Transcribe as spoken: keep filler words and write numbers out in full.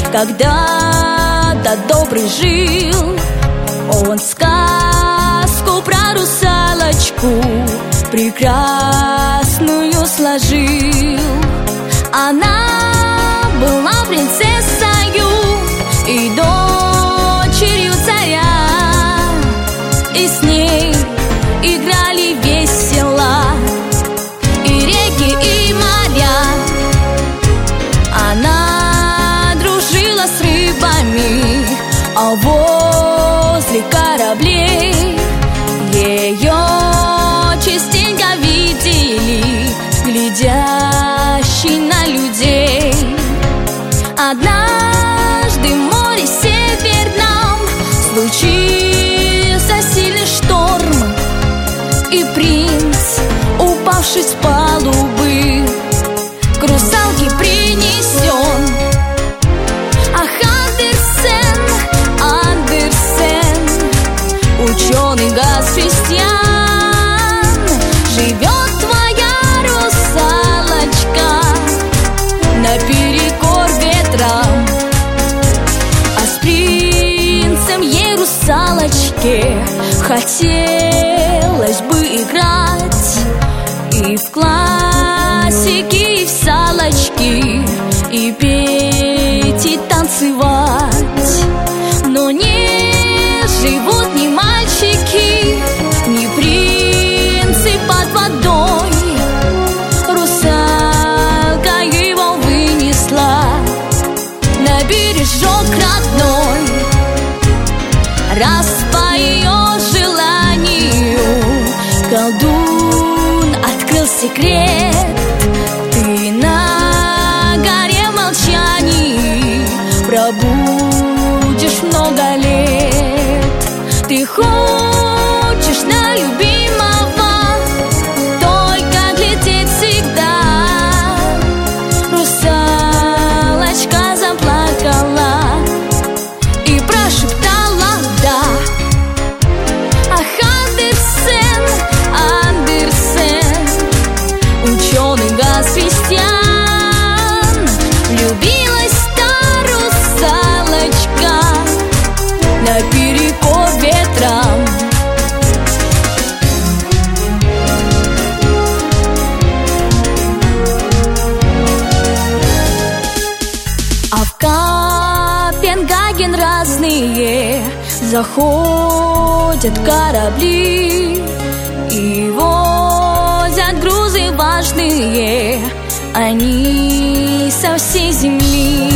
когда-то добрый жил. Он сказку про русалочку прекрасную сложил. Она была принцессою и дочерью царя, и с ней играли весело и реки, и моря. Она дружила с рыбами, а возле кораблей ее частенько видели, глядящий на людей. Однажды в море северном случился сильный шторм, и принц, упавший с палубы, к русалке принесен. Ах, Андерсен, Андерсен, ученый Газ-Христиан, живет твоя русалочка наперекор ветрам. А с принцем ей, русалочке, хотелось бы играть и в классики, и в салочки, и петь, и танцевать. Но не живут ни мальчики, ни принцы под водой. Русалка его вынесла на бережок родной. Раз по ее желанию колдун открыл секрет: ты на горе молчаний пробудешь много лет. Ты хочешь на любимого только глядеть всегда. Русалочка заплакала и прошептала «да». Ах, Андерсен, Андерсен, ученый Газ-Христиан, влюбилась та русалочка наперекор ветрам. А в Копенгаген разные заходят корабли и возят грузы важные, они со всей земли.